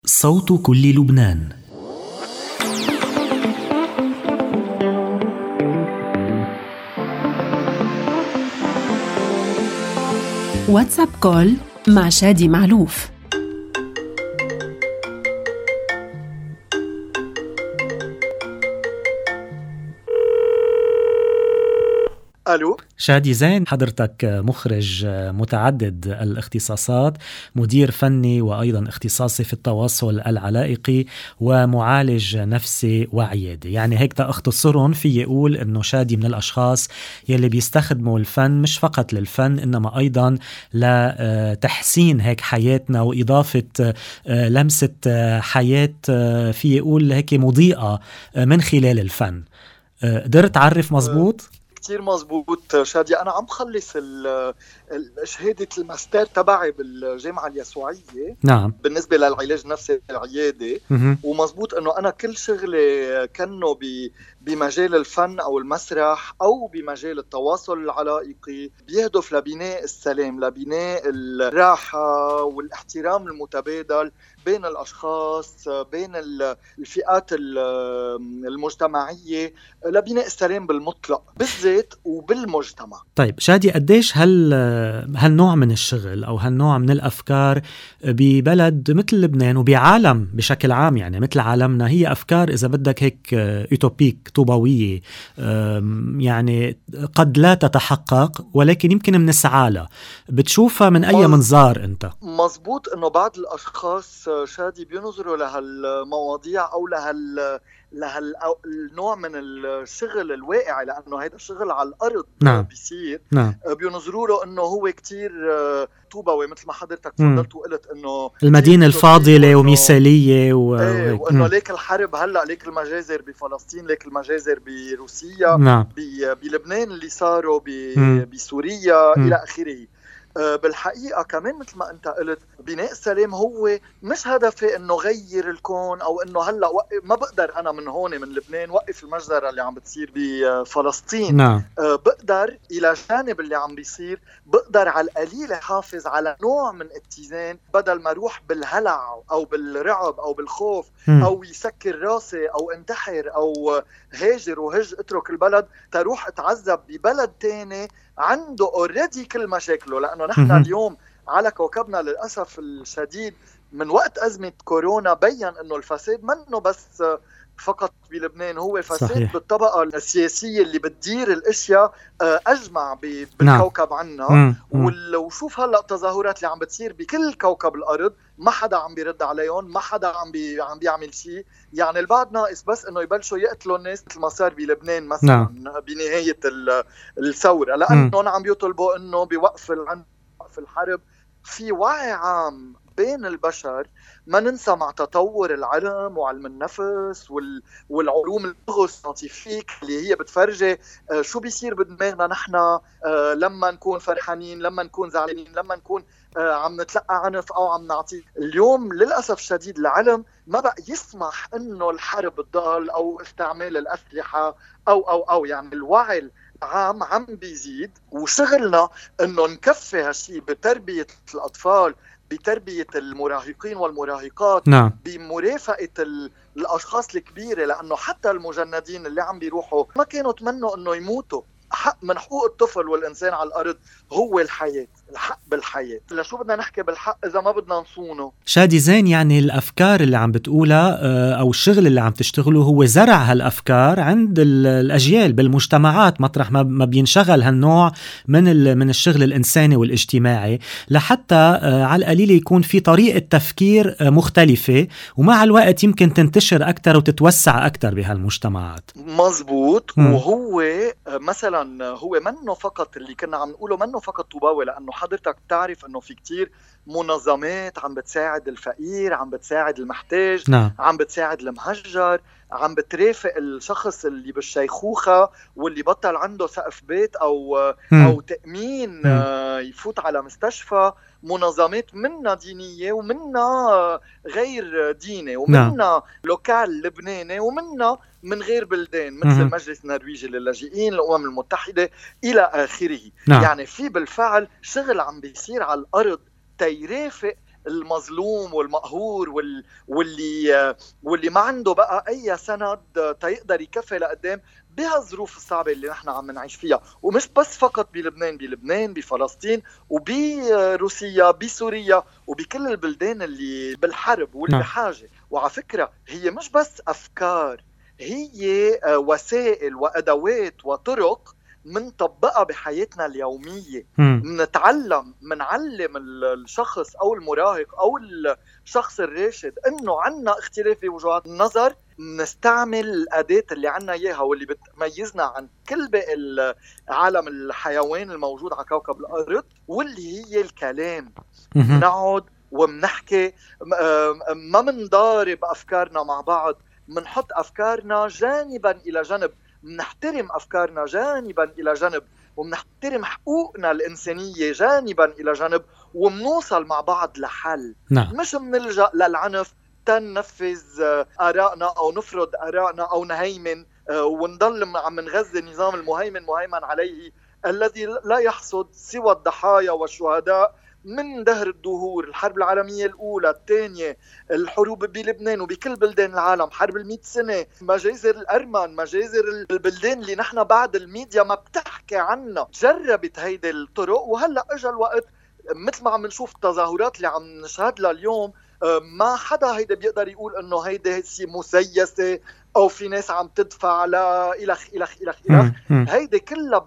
صوت كل لبنان. واتساب كول مع شادي معلوف. ألو شادي زين، حضرتك مخرج متعدد الاختصاصات، مدير فني وأيضا اختصاصي في التواصل العلائقي ومعالج نفسي وعيادي. يعني هيك تأختصرهم في يقول أنه شادي من الأشخاص يلي بيستخدموا الفن مش فقط للفن إنما أيضا لتحسين هيك حياتنا وإضافة لمسة حياة في يقول هيك مضيئة من خلال الفن. قدرت تعرف مزبوط؟ كتير مزبوط شادي. أنا عم خلص شهادة الماستر تبعي بالجامعة اليسوعية. نعم. بالنسبة للعلاج النفسي العيادي. ومزبوط أنه أنا كل شغلي كأنه بمجال الفن أو المسرح أو بمجال التواصل العلائقي بيهدف لبناء السلام، لبناء الراحة والاحترام المتبادل بين الأشخاص، بين الفئات المجتمعية، لبناء السلام بالمطلق بالذات وبالمجتمع. طيب شادي، قديش هالنوع من الشغل أو هالنوع من الأفكار ببلد مثل لبنان وبعالم بشكل عام، يعني مثل عالمنا، هي أفكار إذا بدك هيك أوتوبيك طوبوية، يعني قد لا تتحقق ولكن يمكن بنسعى لها. بتشوفها من أي منظار أنت؟ مزبوط أنه بعض الأشخاص شادي بينظروا لهالمواضيع أو لهالنوع من الشغل الواقعي، لأنه هيدا الشغل على الأرض. نعم. بيصير. نعم. بينظروا له أنه هو كتير طوبوي، مثل ما حضرتك تفضلت وقلت أنه المدينة الفاضلة ومثالية وأنه ليك الحرب هلأ، ليك المجازر بفلسطين، ليك المجازر بروسيا. نعم. بلبنان اللي صاروا بسوريا إلى آخره. بالحقيقة كمان مثل ما أنت قلت، بناء السلام هو مش هدفي إنه غير الكون أو إنه هلأ ما بقدر أنا من هون من لبنان وقف المجزرة اللي عم بتصير بفلسطين. نعم. بقدر إلى جانب اللي عم بيصير، بقدر على القليل حافظ على نوع من اتزان، بدل ما روح بالهلع أو بالرعب أو بالخوف أو يسكر راسي أو انتحر أو هاجر وهج اترك البلد تروح اتعذب ببلد تاني عنده اوريدي كل مشاكله. لأنه نحن اليوم على كوكبنا للأسف الشديد من وقت أزمة كورونا بيّن أنه الفساد منه بس فقط بلبنان، هو فساد. صحيح. بالطبقة السياسية اللي بتدير الاشياء اجمع بالكوكب عنا. وشوف هلا التظاهرات اللي عم بتصير بكل كوكب الارض، ما حدا عم بيرد عليهم، ما حدا عم بيعمل شيء. يعني البعض ناقص بس انه يبلشوا يقتلوا الناس مثل ما صار بلبنان مثلا بنهاية الثورة، لانه عم بيطلبوا انه بوقف الحرب. في وعي عام بين البشر. ما ننسى مع تطور العلم وعلم النفس والعلوم اللوغوسيانتيفيك اللي هي بتفرجي شو بيصير بدماغنا نحن لما نكون فرحانين، لما نكون زعلانين، لما نكون عم نتلقى عنف او عم نعطي. اليوم للاسف الشديد العلم ما بقى يسمح انه الحرب تضل او استعمال الاسلحه او يعني الوعي عم بيزيد. وشغلنا انه نكفي هالشيء بتربية الاطفال، بتربية المراهقين والمراهقات. نعم. بمرافقة الاشخاص الكبيرة، لانه حتى المجندين اللي عم بيروحوا ما كانوا تمنوا انه يموتوا. حق من حقوق الطفل والإنسان على الأرض هو الحياة، الحق بالحياة. لشو بدنا نحكي بالحق إذا ما بدنا نصونه؟ شادي زين، يعني الأفكار اللي عم بتقولها أو الشغل اللي عم تشتغله هو زرع هالأفكار عند الأجيال بالمجتمعات مطرح ما بينشغل هالنوع من الشغل الإنساني والاجتماعي، لحتى على القليل يكون في طريقة تفكير مختلفة، ومع الوقت يمكن تنتشر أكتر وتتوسع أكتر بهالمجتمعات. مزبوط. وهو مثلا هو منه فقط اللي كنا عم نقوله، منه فقط طوباوي، لأنه حضرتك تعرف أنه في كتير منظمات عم بتساعد الفقير، عم بتساعد المحتاج. نعم. عم بتساعد المهجر، عم بترافق الشخص اللي بالشيخوخة واللي بطل عنده سقف بيت أو تأمين يفوت على مستشفى. منظمات منا دينية ومنا غير ديني ومنا لوكال لبناني ومنا من غير بلدان، مثل المجلس النرويجي للاجئين، الأمم المتحدة إلى آخره. يعني في بالفعل شغل عم بيصير على الأرض تيرافق المظلوم والمقهور واللي ما عنده بقى أي سند تيقدر يكفي لقدام بهالظروف الصعبة اللي نحن عم نعيش فيها. ومش بس فقط بلبنان، بفلسطين وبروسيا، بسوريا، وبكل البلدان اللي بالحرب واللي بحاجة. وعلى فكرة هي مش بس أفكار، هي وسائل وأدوات وطرق منطبقها بحياتنا اليومية. منعلم الشخص أو المراهق أو الشخص الراشد إنه عنا اختلاف في وجهات النظر، نستعمل الأداة اللي عنا إياها واللي بتميزنا عن كل باقي العالم الحيوان الموجود على كوكب الأرض، واللي هي الكلام. نقعد ومنحكي، ما منضارب أفكارنا مع بعض، منحط أفكارنا جانبا إلى جانب، منحترم أفكارنا جانبا إلى جانب، ومنحترم حقوقنا الإنسانية جانبا إلى جانب، ومنوصل مع بعض لحل. مش منلجأ للعنف تنفذ آرائنا أو نفرض آرائنا أو نهيمن ونضل عم نغذي النظام المهيمن عليه الذي لا يحصد سوى الضحايا والشهداء من دهر الدهور. الحرب العالمية الأولى، الثانية، الحروب بلبنان وبكل بلدان العالم، حرب 100 سنة، مجازر الأرمن، مجازر البلدان اللي نحن بعد الميديا ما بتحكي عنها، جربت هيدي الطرق. وهلأ اجى الوقت مثل ما عم نشوف التظاهرات اللي عم نشهد لها اليوم، ما حدا هيدا بيقدر يقول انه هيدا مسيسة او في ناس عم تدفع لا إلخ إلخ إلخ إلخ. هيدا كلها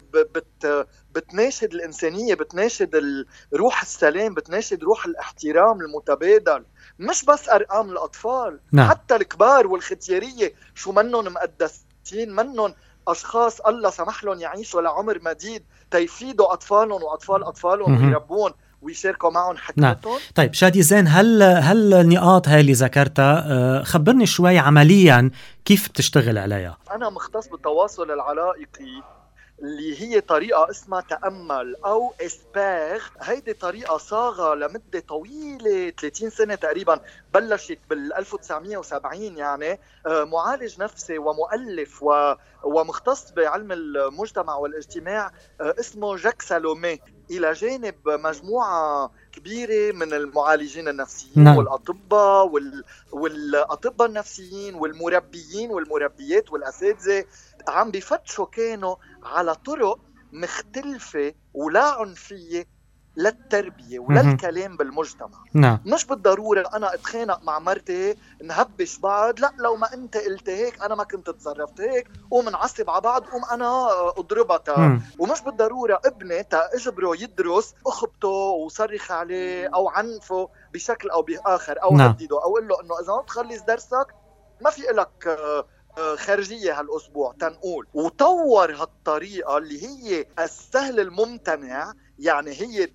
بتناشد الإنسانية، بتناشد روح السلام، بتناشد روح الاحترام المتبادل. مش بس أرقام الأطفال، حتى الكبار والختيارية شو منهم مقدسين، منهم أشخاص الله سمح لهم يعيشوا لعمر مديد تيفيدوا أطفالهم وأطفال أطفالهم ويربون ويشاركوا معهم حكمتهم. طيب شادي زين، هل النقاط هاي اللي ذكرتها خبرني شوي عمليا كيف بتشتغل عليها؟ أنا مختص بالتواصل العلائقي، اللي هي طريقة اسمها تأمل أو إسباغ. هيدي طريقة صاغة لمدة طويلة 30 سنة تقريبا، بلشت بال1970 يعني. معالج نفسي ومؤلف ومختص بعلم المجتمع والاجتماع اسمه جاك سالومي، إلى جانب مجموعة كبيرة من المعالجين النفسيين والأطباء والأطباء النفسيين والمربيين والمربيات والأساتذة، عم بيفتشوا كانوا على طرق مختلفة ولا عنفية للتربية وللكلام بالمجتمع. مش بالضرورة أنا أتخانق مع مرتي نهبش بعض، لا، لو ما أنت قلت هيك أنا ما كنت تصرفت هيك، ومنعصب على بعض أنا أضربها. ومش بالضرورة ابني أجبره يدرس أخبطه وصرخ عليه أو عنفه بشكل أو بآخر أو هدده أو قل له أنه إذا ما تخلص درسك ما في إلك خارجية هالأسبوع تنقول. وطور هالطريقة اللي هي السهل الممتنع، يعني هي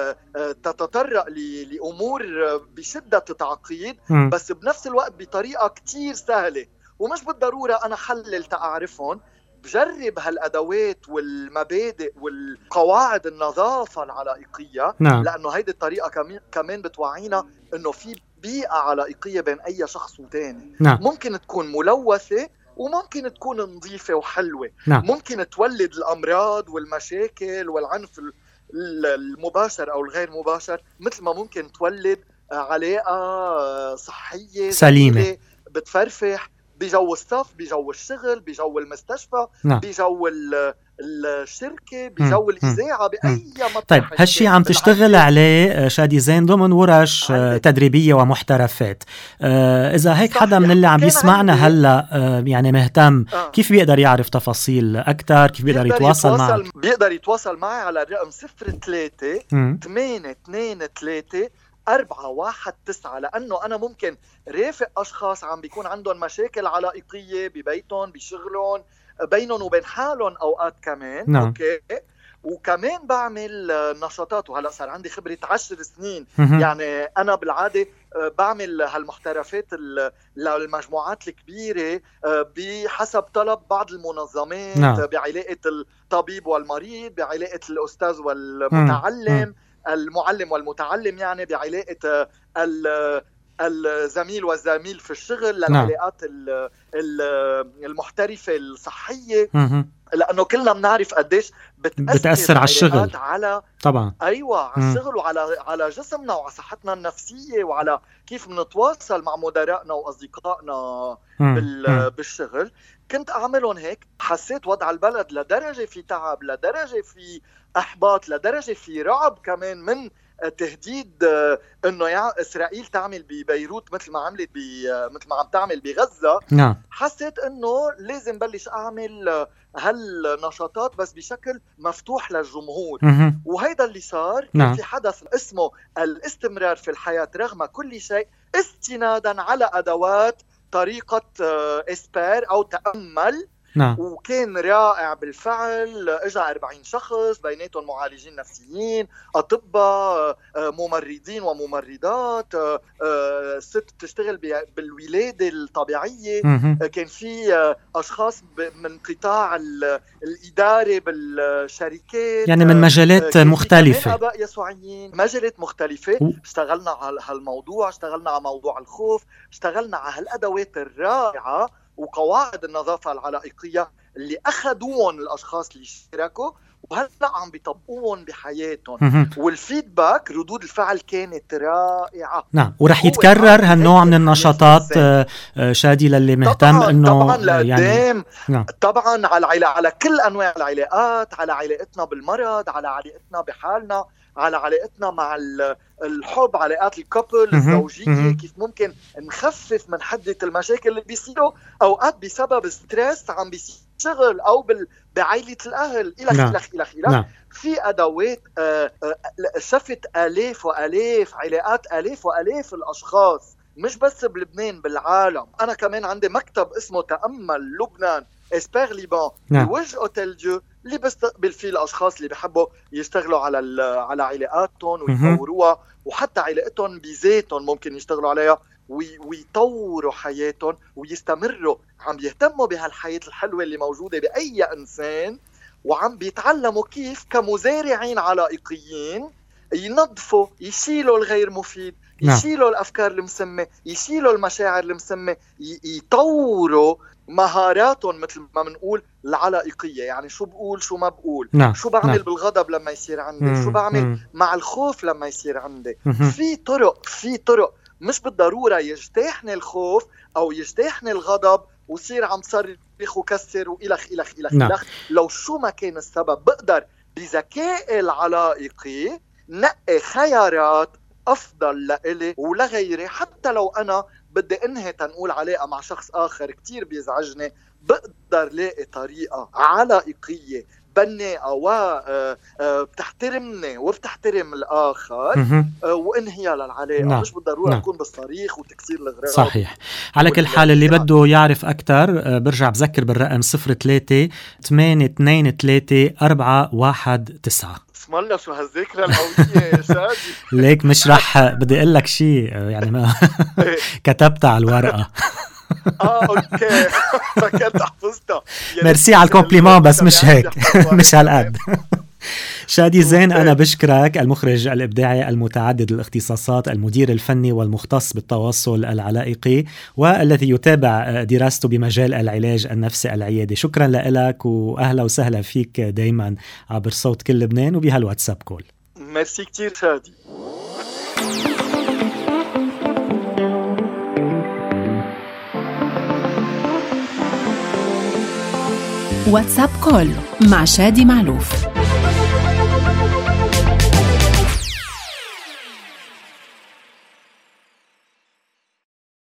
تتطرق لأمور بشدة التعقيد بس بنفس الوقت بطريقة كتير سهلة. ومش بالضرورة أنا حلل تعرفهم، بجرب هالأدوات والمبادئ والقواعد النظافة العلائقية، لأنه هيدي الطريقة كمان بتوعينا أنه في بيئة علائقية بين أي شخص وتاني. ممكن تكون ملوثة وممكن تكون نظيفة وحلوة. ممكن تولد الأمراض والمشاكل والعنف المباشر أو الغير مباشر، مثل ما ممكن تولد علاقة صحية سليمة بتفرفح بجو الصف، بجو الشغل، بجو المستشفى، بجو الشركة، بجو الإذاعة، بأي مطرح. طيب هالشي عم تشتغل عليه شادي زين ضمن ورش تدريبية ومحترفات. إذا هيك حدا من اللي عم بيسمعنا هلأ يعني مهتم، كيف بيقدر يعرف تفاصيل أكتر؟ كيف بيقدر يتواصل معك؟ بيقدر يتواصل معي على الرقم 03-823-419، لأنه أنا ممكن رافق أشخاص عم بيكون عندهم مشاكل علائقية ببيتهم، بشغلهم، بينهم وبين حالهم أوقات كمان. أوكي. وكمان بعمل نشاطات، وهلأ صار عندي خبرة 10 سنين. يعني أنا بالعادة بعمل هالمحترفات للمجموعات الكبيرة بحسب طلب بعض المنظمات، بعلاقة الطبيب والمريض، بعلاقة الأستاذ والمتعلم، المعلم والمتعلم، يعني بعلاقة الزميل والزميل في الشغل، للعلاقات المحترفة الصحية، لأنه كلنا بنعرف قديش بتأثر على الشغل طبعا. أيوة، على الشغل وعلى جسمنا وعلى صحتنا النفسية وعلى كيف بنتواصل مع مدراءنا وأصدقائنا بالشغل. كنت أعملهم هيك، حسيت وضع البلد لدرجة في تعب، لدرجة في إحباط، لدرجة في رعب كمان من تهديد انه اسرائيل تعمل ببيروت مثل ما عم تعمل بغزة. حسيت انه لازم بلش اعمل هالنشاطات بس بشكل مفتوح للجمهور. وهيدا اللي صار. كان في حدث اسمه الاستمرار في الحياة رغم كل شيء، استنادا على ادوات طريقة اسبير او تأمل. وكان رائع بالفعل. اجى 40 شخص، بيناتهم معالجين نفسيين، اطباء، ممرضين وممرضات، ست بتشتغل بالولادة الطبيعية. كان في اشخاص من قطاع الادارة بالشركات، يعني من مجالات مختلفة، اباء يسوعيين، مجالات مختلفة. اشتغلنا على هالموضوع، اشتغلنا على موضوع الخوف، اشتغلنا على هالادوات الرائعة وقواعد النظافة العلائقية اللي أخذوهم الأشخاص اللي اشتركوا وهلأ عم بيطبقوهم بحياتهم. والفيدباك، ردود الفعل كانت رائعة. ورح يتكرر هالنوع من النشاطات شادي للي مهتم انه طبعا لقدام. طبعا على كل انواع العلاقات، على علاقتنا بالمرض، على علاقتنا بحالنا، على علاقتنا مع الحب، علاقات الكابل الزوجية، كيف ممكن نخفف من حدة المشاكل اللي بيصيروا أوقات بسبب ستريس عم بيصير شغل أو بعائلة الأهل إلخ. في أدوات. شفت آلاف وآلاف علاقات، آلاف وآلاف الأشخاص، مش بس بلبنان، بالعالم. أنا كمان عندي مكتب اسمه تأمل لبنان، اسبير ليبان، بوجه اوتيل ديو، اللي بستقبل فيه الاشخاص اللي بيحبوا يشتغلوا على علاقاتهم ويطوروها، وحتى علاقتهم بذاتهم ممكن يشتغلوا عليها ويطوروا حياتهم ويستمروا عم يهتموا بهالحياة الحلوة اللي موجودة بأي إنسان، وعم بيتعلموا كيف كمزارعين علائقيين ينظفوا، يشيلوا الغير مفيد، يشيلوا الأفكار المسمة، يشيلوا المشاعر المسمة، يطوروا مهاراتهم مثل ما بنقول العلائقية. يعني شو بقول، شو ما بقول، شو بعمل بالغضب لما يصير عندي، شو بعمل مع الخوف لما يصير عندي. في طرق مش بالضرورة يجتاحني الخوف أو يجتاحني الغضب وصير عم صرخ وكسر وإلخ. لو شو ما كان السبب، بقدر بذكاء العلائقي نقي خيارات أفضل لإلي ولغيري. حتى لو أنا بدي انهي تنقول علاقة مع شخص آخر كتير بيزعجني، بقدر لاقي طريقة علائقية بناءة وبتحترمني وبتحترم الآخر وانهيها للعلاقة. مش بالضرورة أكون بالصريخ وتكسير الغراب. صحيح. على كل حال اللي بده يعرف أكتر برجع بذكر بالرقم 03-823-419. اسم الله شو هالذكرى القوية يا شادي. ليك مش رح بدي أقول لك شيء يعني ما كتبت على الورقة. اوكي فكرت حفظتها. ميرسي على الكومبليمان بس مش هيك مش هالقد. شادي زين، أنا بشكرك، المخرج الإبداعي المتعدد الاختصاصات، المدير الفني والمختص بالتواصل العلائقي، والذي يتابع دراسته بمجال العلاج النفسي العيادي. شكرا لك وأهلا وسهلا فيك دايما عبر صوت كل لبنان وبهالواتساب كول. ميرسي كتير شادي. واتساب كول مع شادي معلوف.